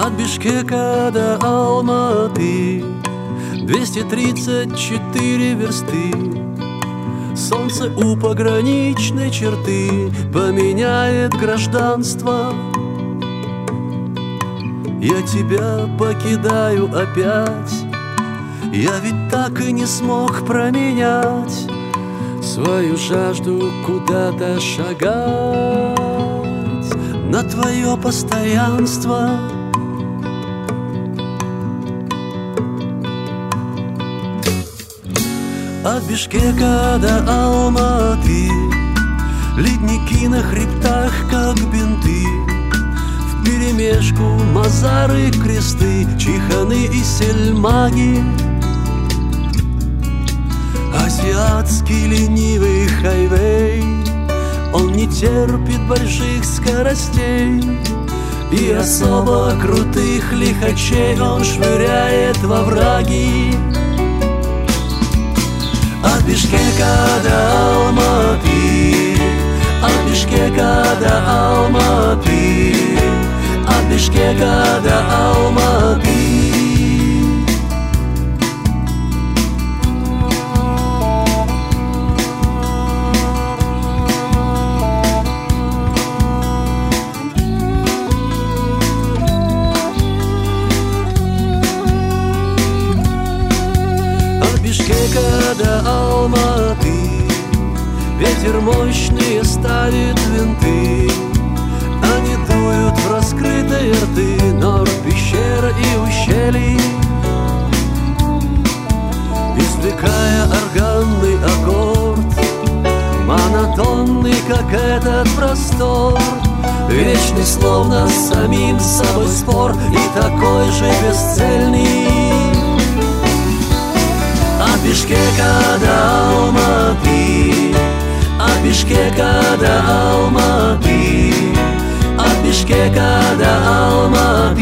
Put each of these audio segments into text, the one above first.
От Бишкека до Алматы 234 версты. Солнце у пограничной черты поменяет гражданство. Я тебя покидаю опять. Я ведь так и не смог променять свою жажду куда-то шагать на твое постоянство. От Бишкека до Алматы ледники на хребтах, как бинты, вперемешку мазары, кресты, чиханы и сельмаги. Азиатский ленивый хайвей, он не терпит больших скоростей, и особо крутых лихачей он швыряет во враги. От Бишкека до Алматы, от Бишкека до Алматы, от Бишкека до Алматы. От Бишкека до Алматы ветер мощный ставит винты. Они дуют в раскрытые рты нор, пещер и ущелий, извлекая органный аккорд, монотонный, как этот простор, вечный, словно с самим собой спор, и такой же бесцельный. От Бишкека до Алматы, от Бишкека до Алматы, от Бишкека до Алматы.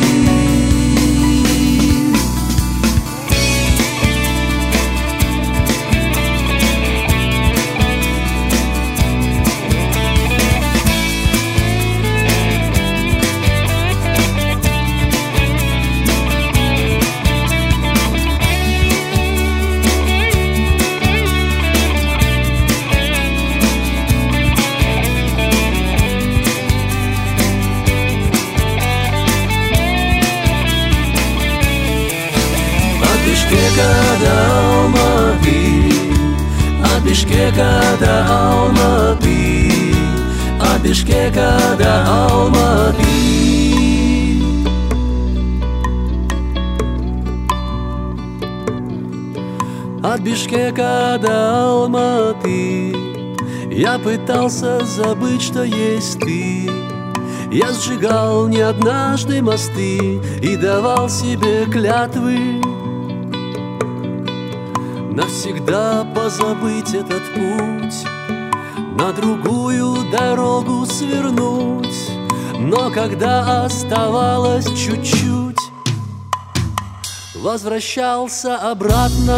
От Бишкека до Алматы, от Бишкека до Алматы. От Бишкека до Алматы я пытался забыть, что есть ты. Я сжигал не однажды мосты и давал себе клятвы навсегда позабыть этот путь, на другую дорогу свернуть. Но когда оставалось чуть-чуть, возвращался обратно.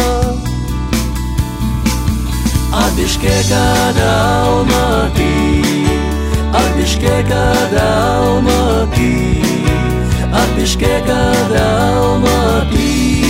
От Бишкека до Алматы, от Бишкека до Алматы, от Бишкека до Алматы.